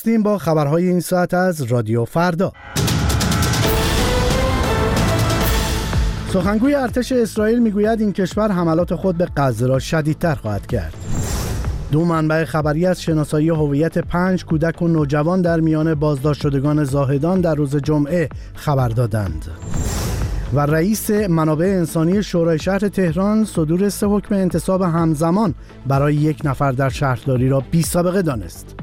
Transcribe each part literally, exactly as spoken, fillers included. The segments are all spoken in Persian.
هستیم با خبرهای این ساعت از رادیو فردا. سخنگوی ارتش اسرائیل میگوید این کشور حملات خود به غزه را شدیدتر خواهد کرد. دو منبع خبری از شناسایی هویت پنج کودک و نوجوان در میان بازداشت شدگان زاهدان در روز جمعه خبر دادند. و رئیس منابع انسانی شورای شهر تهران صدور سه حکم انتصاب همزمان برای یک نفر در شهرداری را بی سابقه دانست.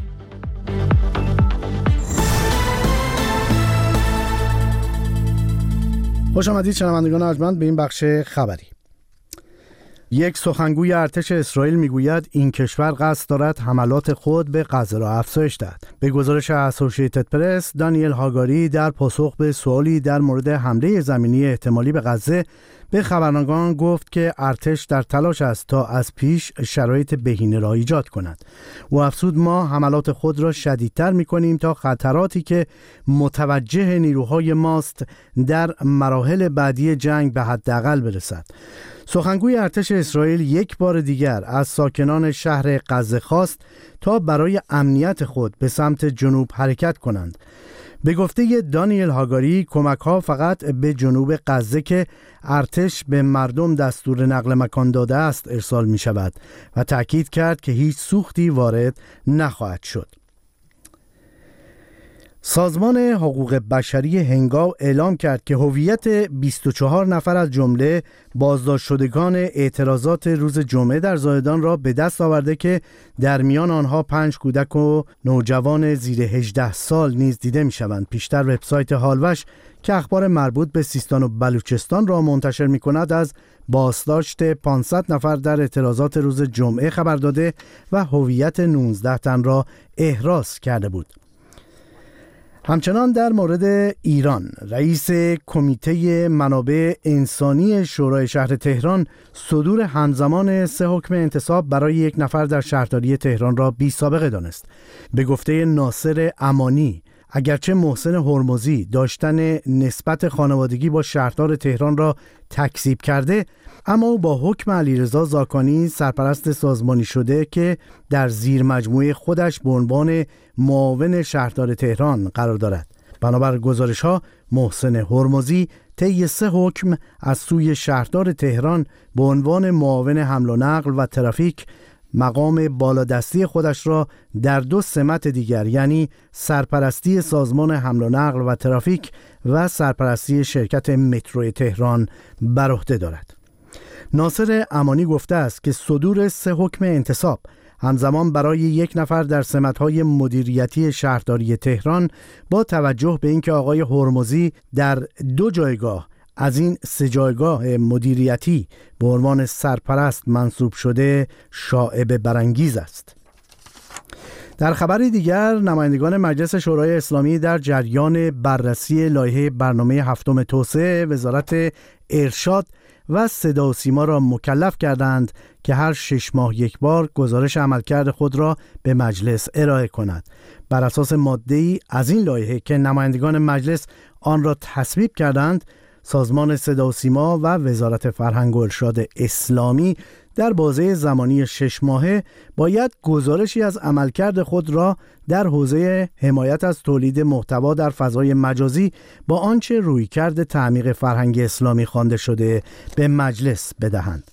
خوش آمدید شنوندگان ارجمند به این بخش خبری. یک سخنگوی ارتش اسرائیل میگوید این کشور قصد دارد حملات خود به غزه را افزایش دهد. به گزارش اسوسییتد پرس، دانیل هاگاری در پاسخ به سوالی در مورد حمله زمینی احتمالی به غزه به خبرنگاران گفت که ارتش در تلاش است تا از پیش شرایط بهینه را ایجاد کند. او افزود ما حملات خود را شدیدتر می‌کنیم تا خطراتی که متوجه نیروهای ماست در مراحل بعدی جنگ به حداقل برسد. سخنگوی ارتش اسرائیل یک بار دیگر از ساکنان شهر غزه خواست تا برای امنیت خود به سمت جنوب حرکت کنند. به گفته دانیل هاگاری کمک‌ها فقط به جنوب غزه که ارتش به مردم دستور نقل مکان داده است ارسال می شود و تأکید کرد که هیچ سوختی وارد نخواهد شد. سازمان حقوق بشری هنگاو اعلام کرد که هویت بیست و چهار نفر از جمله بازداشت شدگان اعتراضات روز جمعه در زاهدان را به دست آورده که در میان آنها پنج کودک و نوجوان زیر هجده سال نیز دیده می شوند. پیشتر وبسایت هالوش که اخبار مربوط به سیستان و بلوچستان را منتشر می کند از بازداشت پانصد نفر در اعتراضات روز جمعه خبر داده و هویت نوزده تن را احراز کرده بود. همچنان در مورد ایران، رئیس کمیته منابع انسانی شورای شهر تهران صدور همزمان سه حکم انتصاب برای یک نفر در شهرداری تهران را بی سابقه دانست. به گفته ناصر امانی، اگرچه محسن هرمزی داشتن نسبت خانوادگی با شهردار تهران را تکذیب کرده، اما او با حکم علیرضا زاکانی سرپرست سازمانی شده که در زیر مجموعه خودش به عنوان معاون شهردار تهران قرار دارد. بنابر گزارش ها محسن هرمزی طی سه حکم از سوی شهردار تهران به عنوان معاون حمل و نقل و ترافیک مقام بالادستی خودش را در دو سمت دیگر، یعنی سرپرستی سازمان حمل و نقل و ترافیک و سرپرستی شرکت مترو تهران بر عهده دارد. ناصر امانی گفته است که صدور سه حکم انتصاب همزمان برای یک نفر در سمت‌های مدیریتی شهرداری تهران با توجه به اینکه آقای هرمزی در دو جایگاه از این سه جایگاه مدیریتی به عنوان سرپرست منصوب شده شایعه برانگیز است. در خبری دیگر، نمایندگان مجلس شورای اسلامی در جریان بررسی لایحه برنامه هفتم توسعه وزارت ارشاد و صدا و سیما را مکلف کردند که هر شش ماه یک بار گزارش عملکرد خود را به مجلس ارائه کند. بر اساس ماده‌ای از این لایحه که نمایندگان مجلس آن را تصویب کردند، سازمان صدا و سیما و وزارت فرهنگ و ارشاد اسلامی در بازه زمانی شش ماهه باید گزارشی از عملکرد خود را در حوزه حمایت از تولید محتوا در فضای مجازی با آنچه رویکرد تعمیق فرهنگ اسلامی خوانده شده به مجلس بدهند.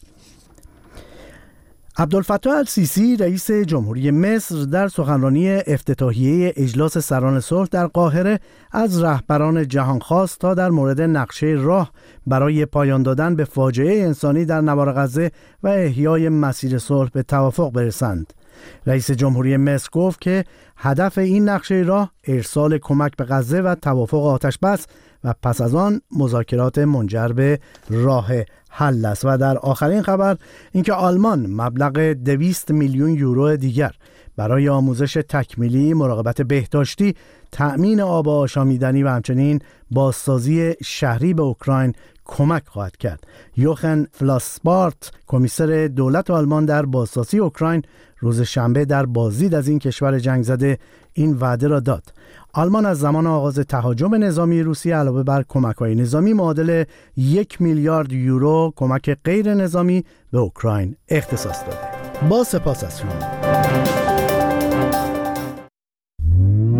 عبدالفتاح السیسی رئیس جمهوری مصر در سخنرانی افتتاحیه اجلاس سران صلح در قاهره از رهبران جهان خواست تا در مورد نقشه راه برای پایان دادن به فاجعه انسانی در نوار غزه و احیای مسیر صلح به توافق برسند. رئیس جمهوری مصر گفت که هدف این نقشه راه ارسال کمک به غزه و توافق آتش بس و پس از آن مذاکرات منجر به راه حل است. و در آخرین خبر اینکه آلمان مبلغ دویست میلیون یورو دیگر برای آموزش تکمیلی، مراقبت بهداشتی، تأمین آب آشامیدنی و همچنین بازسازی شهری به اوکراین کمک خواهد کرد. یوخن فلاسبارت، کمیسر دولت آلمان در بازسازی اوکراین، روز شنبه در بازدید از این کشور جنگ زده این وعده را داد. آلمان از زمان آغاز تهاجم نظامی روسیه علاوه بر کمک‌های نظامی معادل یک میلیارد یورو کمک غیر نظامی به اوکراین اختصاص داده. با سپاس از شما.